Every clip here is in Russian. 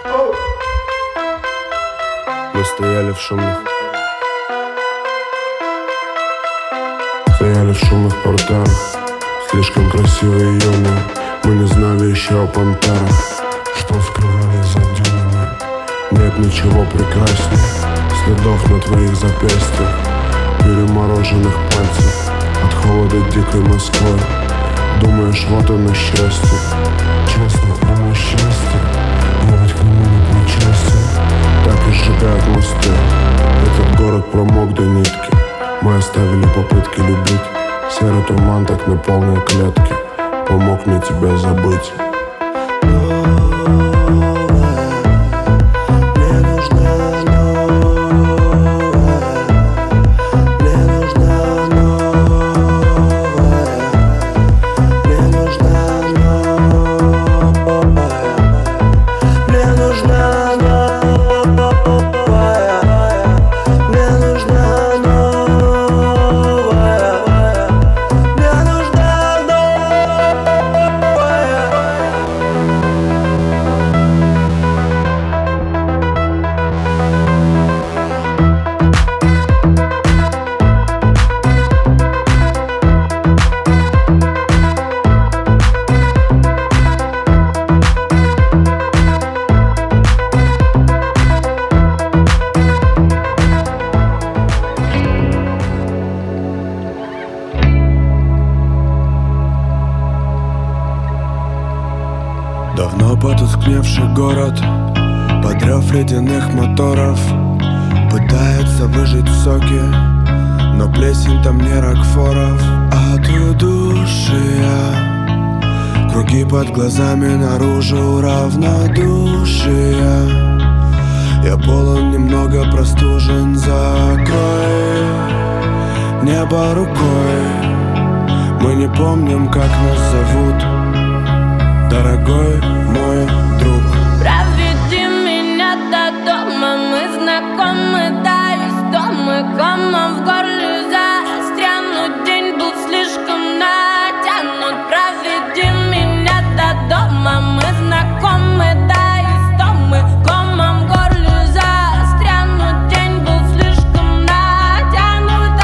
Мы стояли в шумных порталах, слишком красивые и юные. Мы не знали еще о пантерах, что скрывали за дюнами. Нет ничего прекраснее следов на твоих запястьях, перемороженных пальцев от холода дикой Москвы. Думаешь, вот оно счастье. Честно, оно счастье. Я ведь к нему не причастен. Так и сжигают мосты. Этот город промок до нитки. Мы оставили попытки любить. Серый туман так наполнил клетки. Помог мне тебя забыть. Давно потускневший город, под рев ледяных моторов, пытается выжить соки, но плесень там не рокфоров. От удушья круги под глазами, наружу равнодушия. Я полон, немного простужен, закрой небо рукой. Мы не помним, как нас зовут, дорогой мой друг. Проведи меня до дома, мы знакомы, да, истомы. Комом в горле застрянут, день был слишком натянут. Проведи меня до дома, мы знакомы, да, истомы. Комом в горле застрянут, день был слишком натянут.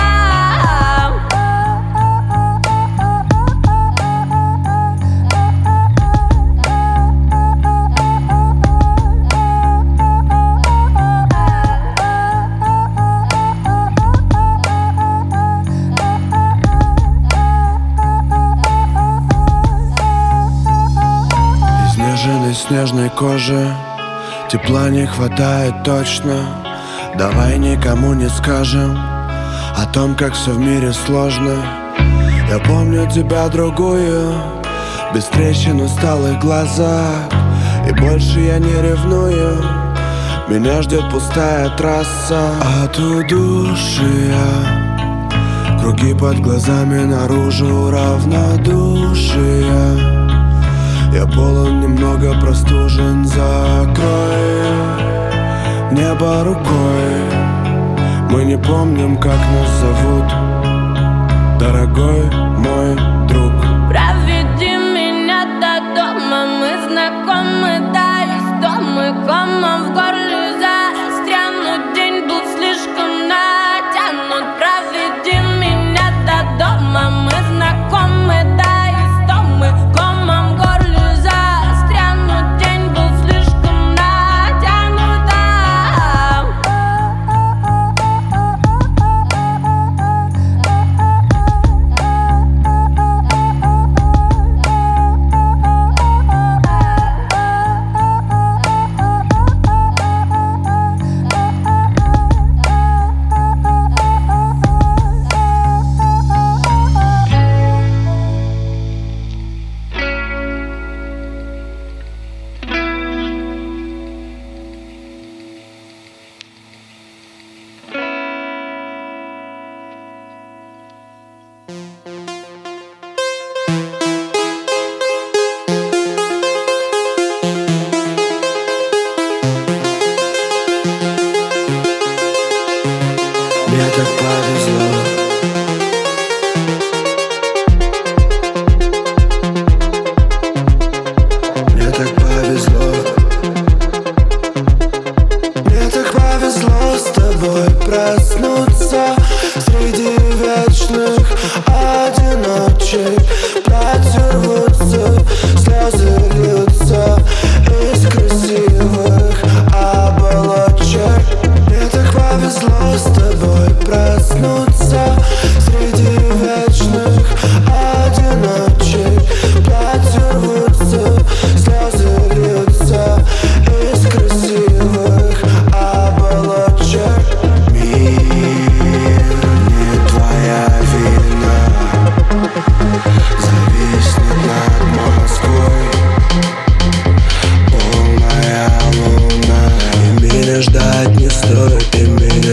Изнеженной снежной кожи тепла не хватает точно. Давай никому не скажем о том, как все в мире сложно. Я помню тебя другую, без трещин в усталых глазах. И больше я не ревную, меня ждет пустая трасса. От удушья круги под глазами, наружу равнодушия. Я полон, немного простужен, закрой небо рукой. Мы не помним, как нас зовут, дорогой мой друг. Проведи меня до дома, мы знакомы, да, истомы. Комом в горле застрянут, день был слишком натянут. Проведи меня до дома, мы знакомы, да, истомы. Комом в горле застрянут, день был слишком натянут.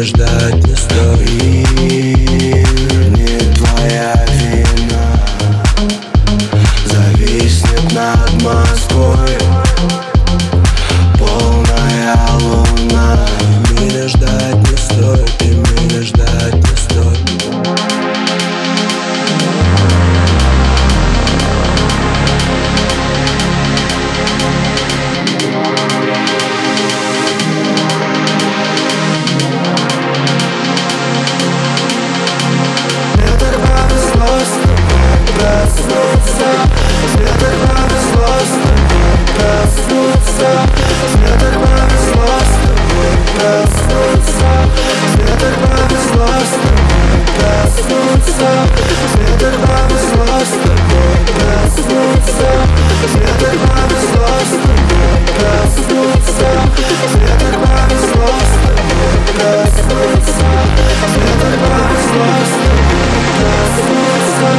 ждать не стоит. Не твоя вина зависнет над Москвой полная луна. Меня ждать не стоит, и меня ждать не стоит. Мне так повезло с тобой проснуться. Мне так повезло с тобой проснуться. Мне так повезло с тобой проснуться. Мне так повезло с тобой проснуться. Мне так повезло с тобой проснуться. Мне так повезло с тобой проснуться. Мне так повезло с тобой проснуться. Мне так повезло с тобой проснуться.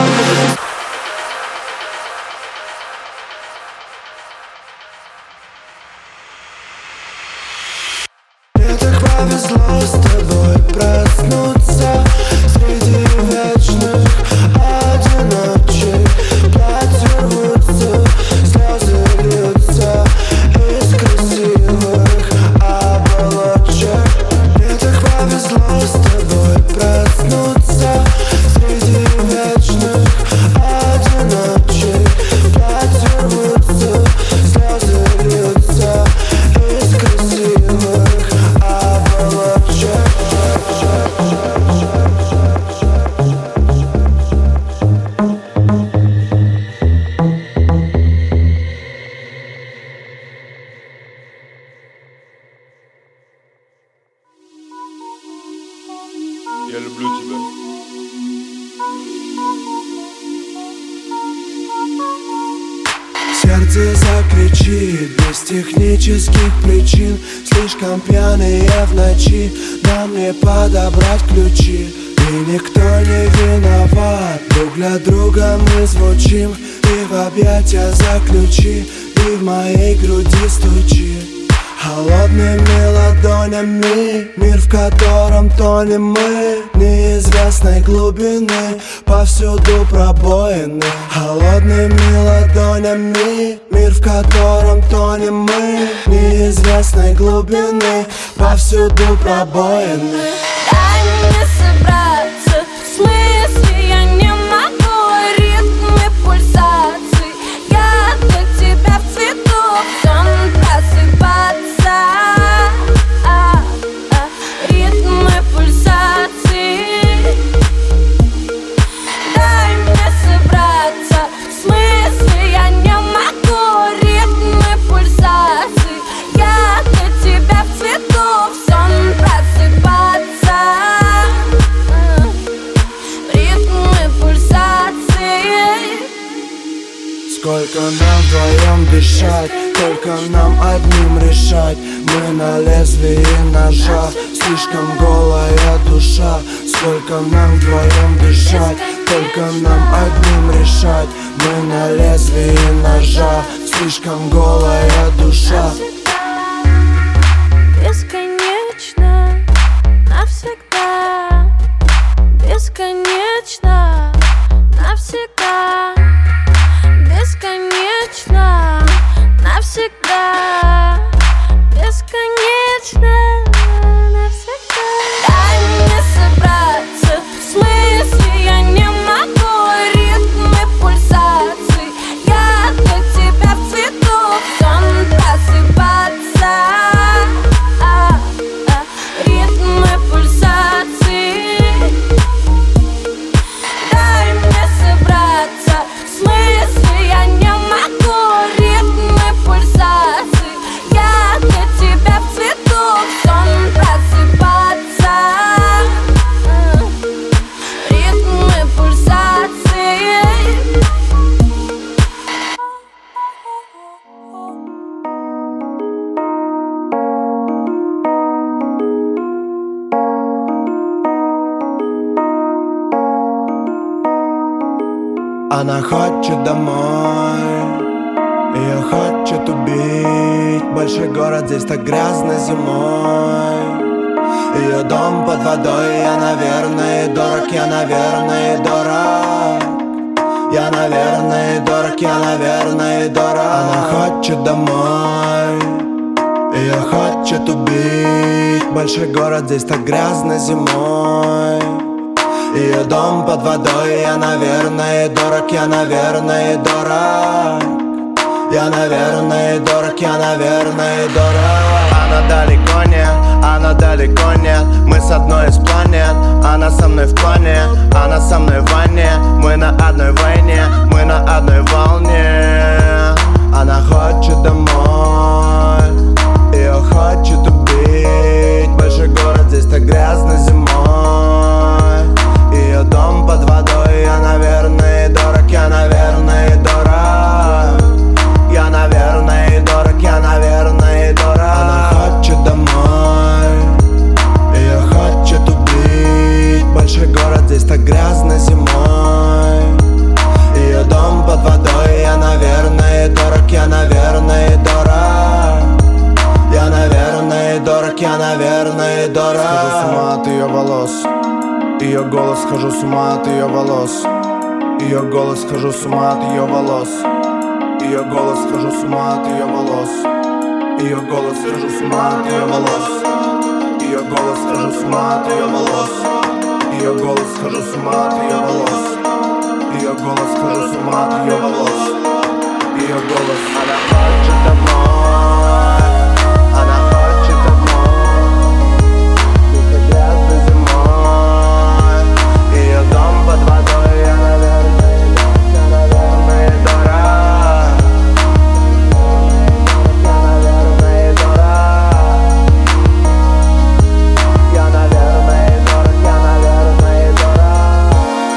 Мне так повезло с тобой проснуться среди вечных одиночек. Платья рвутся, слезы льются из красивых оболочек. Мне так повезло с тобой проснуться среди вечных одиночек. Платья рвутся, слезы льются из красивых оболочек. Я люблю тебя. Сердце закричит без технических причин. Слишком пьяные в ночи, нам не подобрать ключи. И никто не виноват, друг для друга мы звучим. И в объятия заключи, и в моей груди стучи. Холодными ладонями мир, в котором тонем мы. Неизвестной глубины, повсюду пробоины. Холодными ладонями мир, в котором тонем мы. Неизвестной глубины, повсюду пробоины. Дай мне собраться, в смысле я не могу. Ритмы пульсаций, я для тебя в цвету. Сон просыпаться. Ритмы пульсаций. Дай мне собраться, в смысле я не могу. Ритмы пульсаций, я для тебя в цвету. Сон просыпаться. Ритмы пульсаций. Сколько нам вдвоем дышать, только нам одним решать. Мы на лезвии ножа, слишком голая душа. Сколько нам вдвоем дышать, только нам одним решать. Мы на лезвии ножа, слишком голая душа. Бесконечно, навсегда. Бесконечно, навсегда. Бесконечно, навсегда. Бесконечно, навсегда. Дай мне собраться, в смысле я не могу. Ритмы пульсаций, я для тебя в цвету. Сон просыпаться. Ритмы пульсаций. Дай мне собраться, в смысле я не могу. Ритмы пульсаций, я для тебя в цвету. Сон просыпаться. Ритмы пульсаций. Она хочет домой, ее хочет убить. Большой город, здесь так грязно зимой. Ее дом под водой, я, наверное, дорог, я, наверное, дорог. Я, наверное, дорог, я, наверное, дорог. Она хочет домой, ее хочет убить. Большой город, здесь так грязно зимой. Ее дом под водой, я, наверное, дорог, я, наверное, дорог. Я, наверное, дорог, я, наверное, дорог. Она далеко нет, она далеко нет. Мы с одной из планет, она со мной в плане, она со мной в ванне. Мы на одной войне, мы на одной волне. Она хочет домой, ее хочет убить. Большой город, здесь так грязно зимой. Ее дом под водой, я, наверное, дорог, я, наверное, дорог. Я, наверное, дорог, я, наверное, дорог. Она хочет домой, ее хочет убить. Большой город, здесь так грязно зимой. Ее дом под водой, я, наверное, дорог, я, наверное, дорог. Я, наверное, дорог, я, наверное, дорог. Схожу с ума от ее волос, ее голос, схожу с ума от ее волос. Ее голос, схожу с ума от ее волос. Ее голос, схожу с ума от ее волос. Ее голос, схожу с ума от ее волос. Ее голос, схожу с ума от ее волос. Ее голос, схожу с ума от ее волос. Ее голос, схожу с ума от ее волос. Ее голос, она хочет домой. Она хочет домой. Здесь грязно зимой. Ее дом под водой, я, наверное, дорог. Я, наверное, дорог. Я, наверное, дорог. Я, наверное, дорог.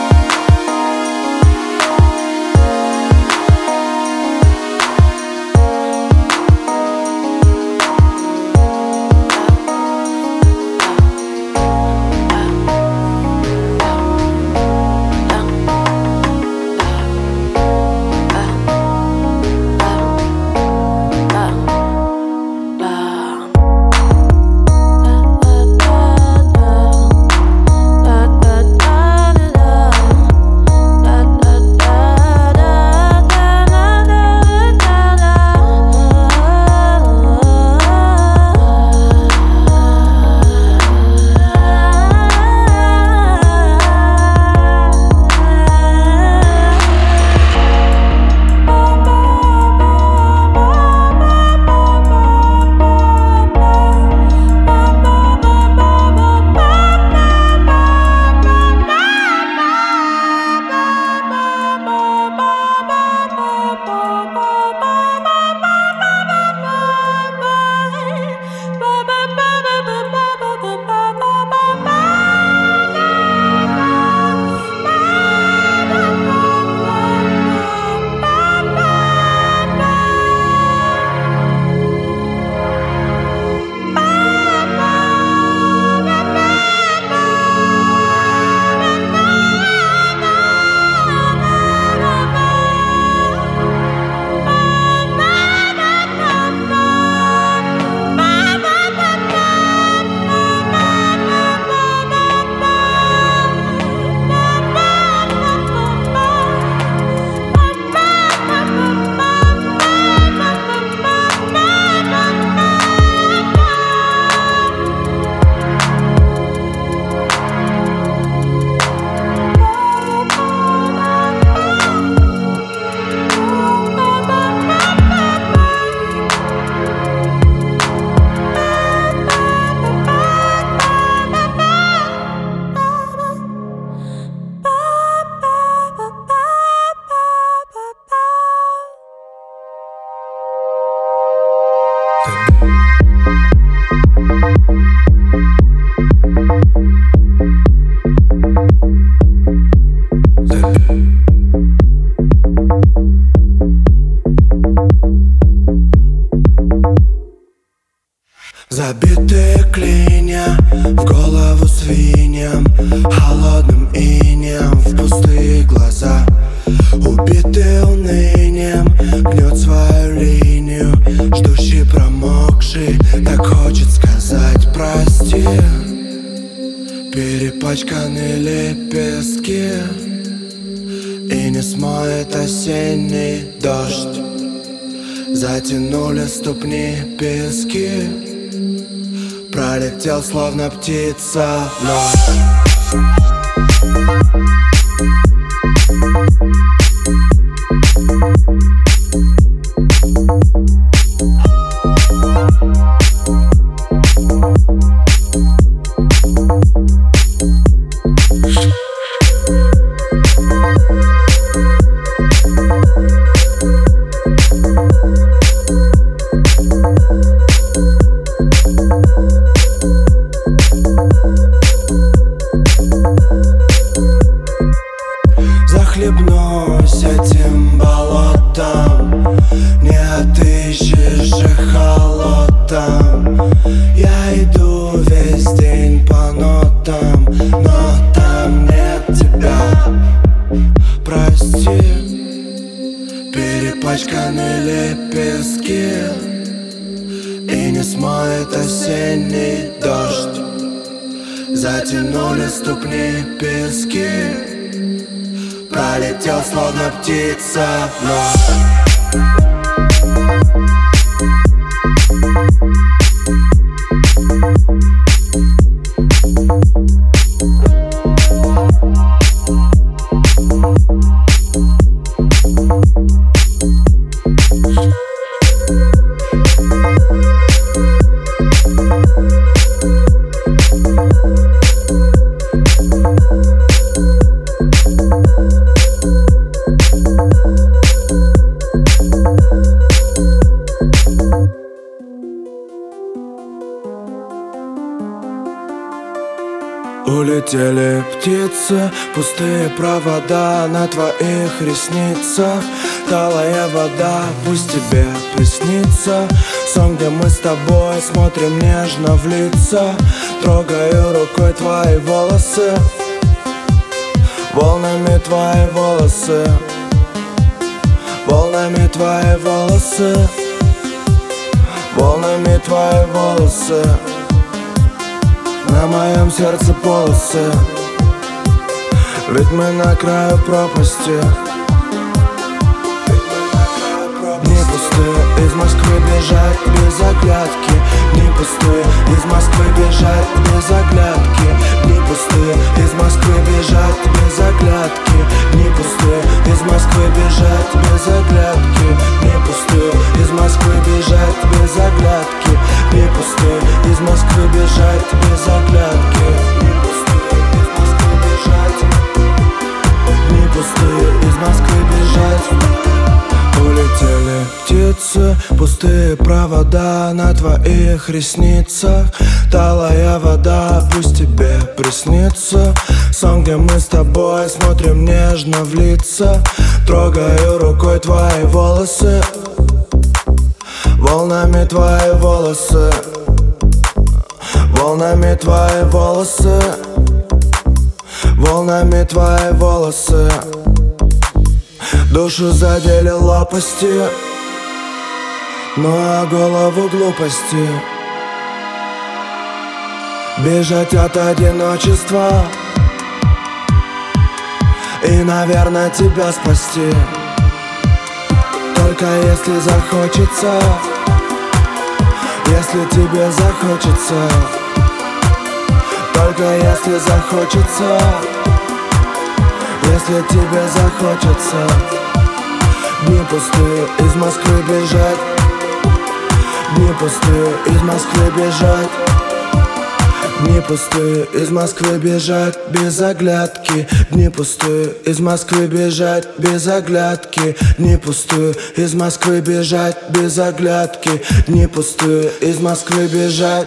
Забитые клинья в голову свиньям, холодным инеем в пустые глаза. Убитый унынием гнет свою линию, ждущий промокший, так хочет сказать прости. Перепачканы лепестки, и не смоет осенний дождь. Затянули ступни пески, пролетел словно птица ночь. Захлебнусь этим болотом, не отыщешь эхолотом. Я иду весь день по нотам, но там нет тебя. Прости, перепачканы лепестки, и не смоет осенний дождь. Затянули ступни пески, пролетел словно птица ночь. Улетели птицы, пустые провода на твоих ресницах. Талая вода, пусть тебе приснится сон, где мы с тобой смотрим нежно в лица. Трогаю рукой твои волосы, волнами твои волосы, волнами твои волосы, волнами твои волосы. На моем сердце полосы, ведь мы на краю пропасти. Дни пустые, из Москвы бежать без оглядки. Дни пустые, из Москвы бежать без оглядки. Дни пустые, из Москвы бежать без оглядки. Дни пустые, из Москвы бежать без оглядки. Дни пустые, из Москвы бежать без оглядки. Дни пустые, из Москвы бежать без оглядки. Дни пустые, из Москвы бежать. Дни пустые, из Москвы бежать. Улетели птицы, пустые провода на твоих ресницах. Талая вода, пусть тебе приснится сон, где мы с тобой смотрим нежно в лица. Трогаю рукой твои волосы, волнами твои волосы, волнами твои волосы, волнами твои волосы. Душу задели лопасти, ну а голову глупости. Бежать от одиночества и, наверное, тебя спасти. Только если захочется, если тебе захочется. Только если захочется, если тебе захочется. Дни пустые, из Москвы бежать. Дни пустые, из Москвы бежать. Дни пустые, из Москвы бежать без оглядки. Дни пустые, из Москвы бежать без оглядки. Дни пустые, из Москвы бежать без оглядки. Дни пустые, из Москвы бежать.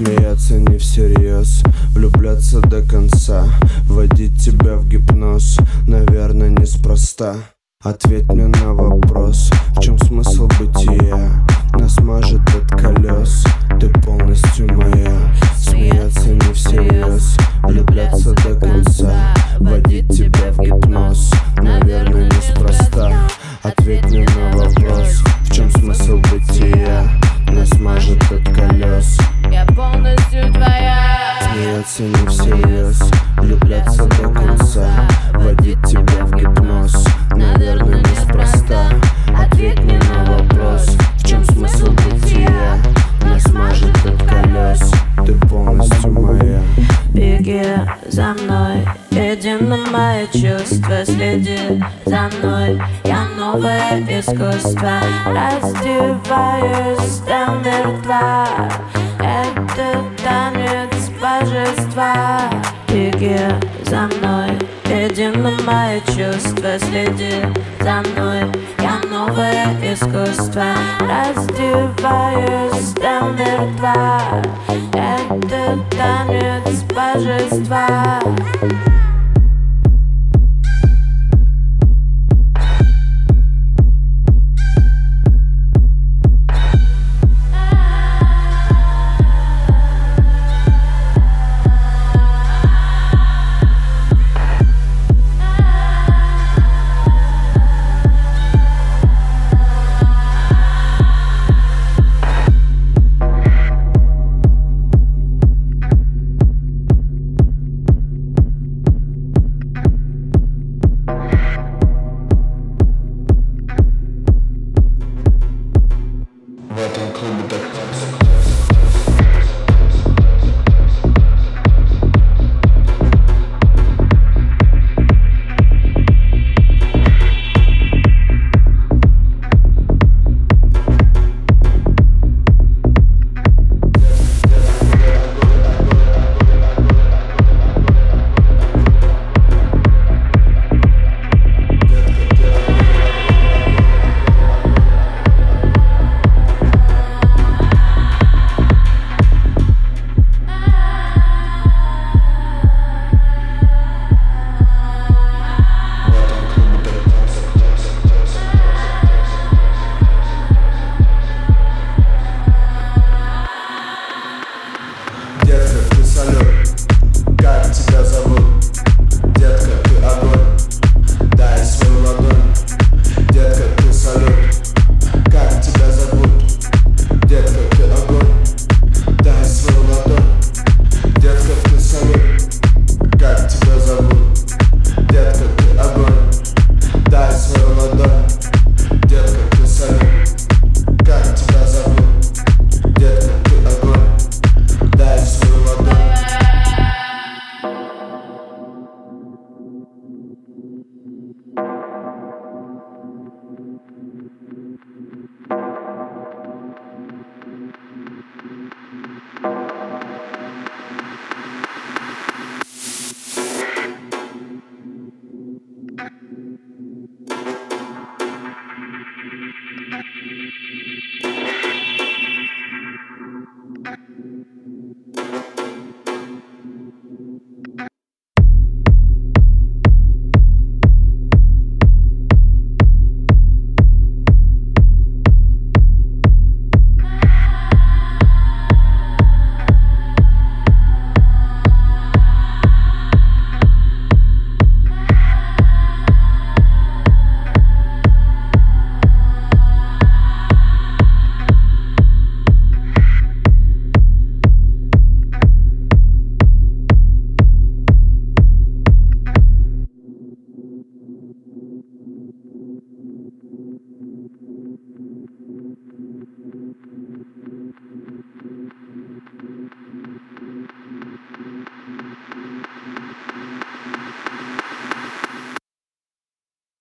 Смеяться не всерьез, влюбляться до конца, вводить тебя в гипноз, наверное, неспроста. Ответь мне на вопрос, в чем смысл бытия? Нас мажет от колес, ты полностью моя. Смеяться не всерьез, влюбляться до конца, вводить тебя в гипноз, наверное, неспроста. Ответь мне на вопрос, в чем смысл бытия? Нас мажет от колес, я полностью твоя. смеяться не всерьез, влюбляться до конца, вводить тебя в гипноз, наверное, неспроста. Ответь мне на вопрос, в чем смысл бытия? Нас мажет от колес, ты полностью моя. Беги за мной, иди на мои чувства, следи за мной. Я новое искусство, раздеваюсь до мертва. Это танец божества. Беги за мной, иди на мои чувства, следи за мной. Я новое искусство, раздеваюсь до мертва. Это танец божества.